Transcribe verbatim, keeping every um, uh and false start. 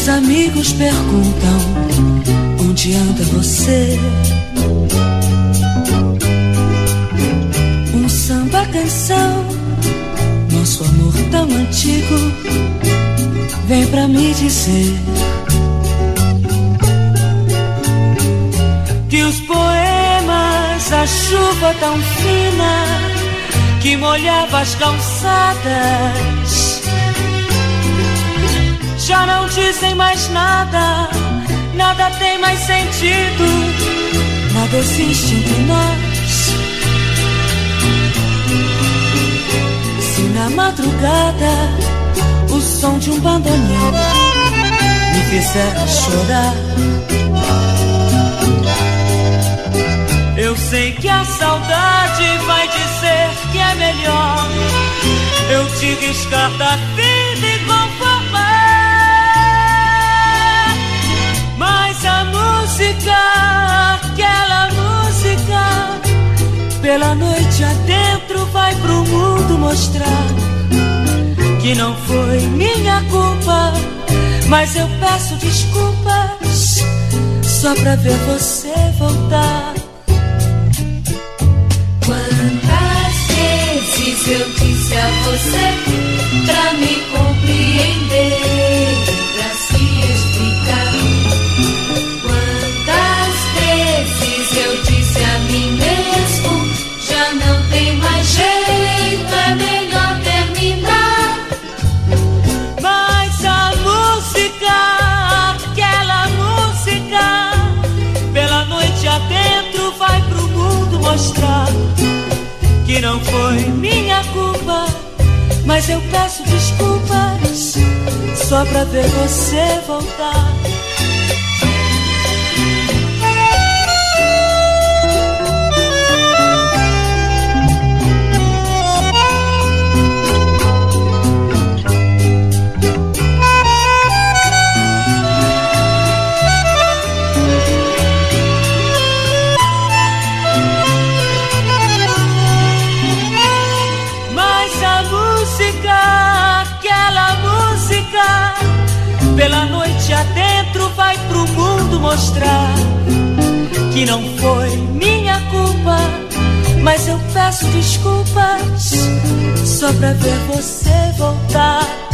Meus amigos perguntam onde anda você. Um samba canção, nosso amor tão antigo, vem pra me dizer que os poemas, a chuva tão fina que molhava as calçadas, já não dizem mais nada, nada tem mais sentido, nada existe entre nós. Se na madrugada o som de um bandoneão me fizer chorar, eu sei que a saudade vai dizer que é melhor eu te riscar da vida e conformar. Mas a música, aquela música, pela noite adentro vai pro mundo mostrar que não foi minha culpa, mas eu peço desculpas só pra ver você voltar. Quantas vezes eu disse a você pra me compreender, pra se explicar? Quantas vezes eu disse a mim mesmo, já não tem mais jeito, é melhor terminar? Mas a música, aquela música, pela noite adentro vai pro mundo mostrar que não foi minha culpa, mas eu peço desculpas só pra ver você voltar. Pela noite adentro vai pro mundo mostrar que não foi minha culpa, mas eu peço desculpas só pra ver você voltar.